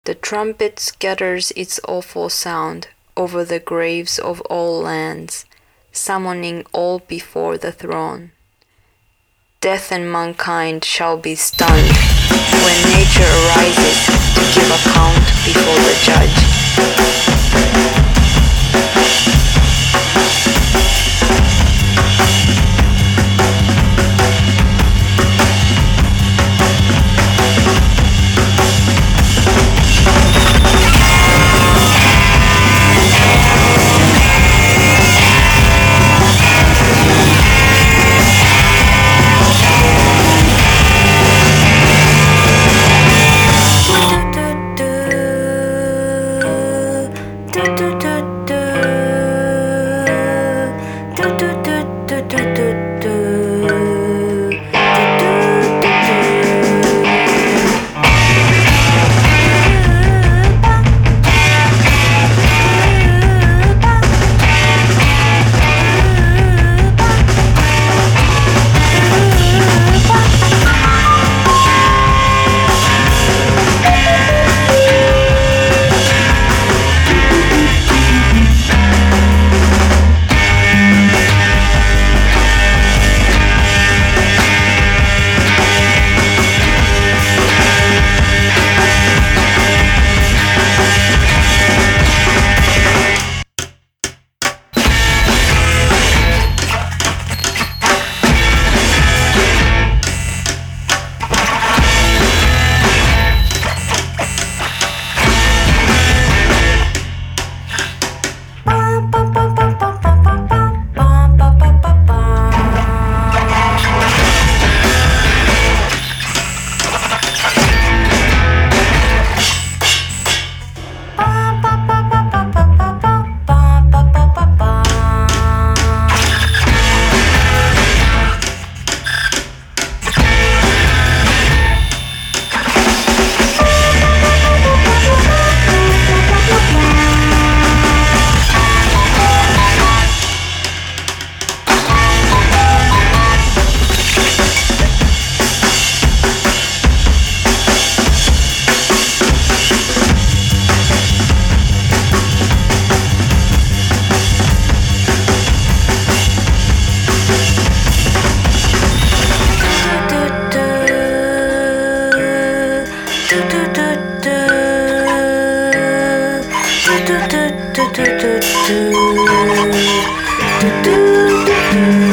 The trumpet scatters its awful sound over the graves of all lands, summoning all before the throne. Death and mankind shall be stunned when nature arises to give account before the judge. Do do do do do do do do do do.